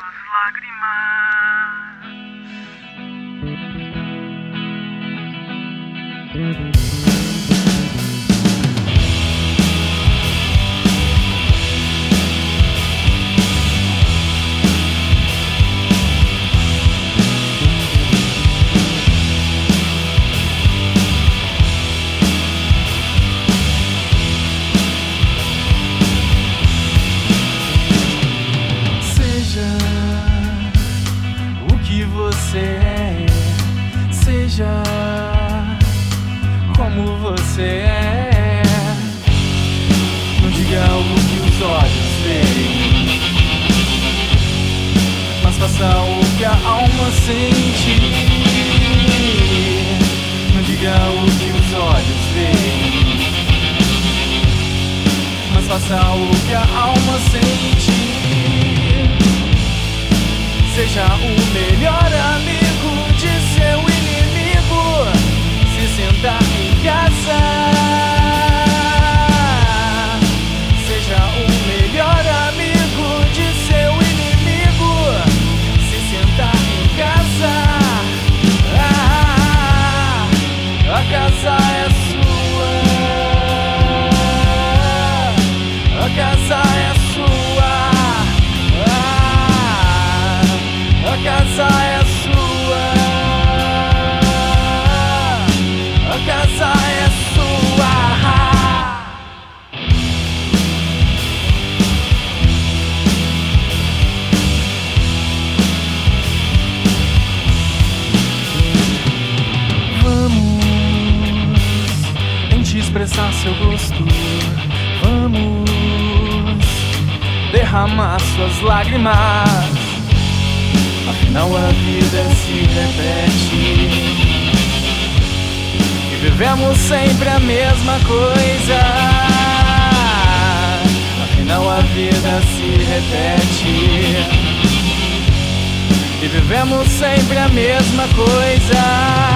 suas lágrimas. Você é, seja como você é. Não diga o que os olhos veem, mas faça o que a alma sente. Não diga o que os olhos veem, mas faça o que a alma sente. Seja o melhor amigo de seu inimigo. Se sentar em casa. Seja o melhor amigo de seu inimigo. Se sentar em casa. A casa é sua. A casa é sua. A casa é sua. A casa é sua. Vamos em te expressar seu gosto. Vamos derramar suas lágrimas. Afinal a vida se repete e vivemos sempre a mesma coisa. Afinal a vida se repete e vivemos sempre a mesma coisa.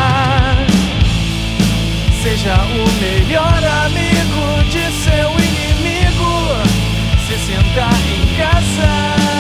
Seja o melhor amigo de seu inimigo. Se sentar em casa.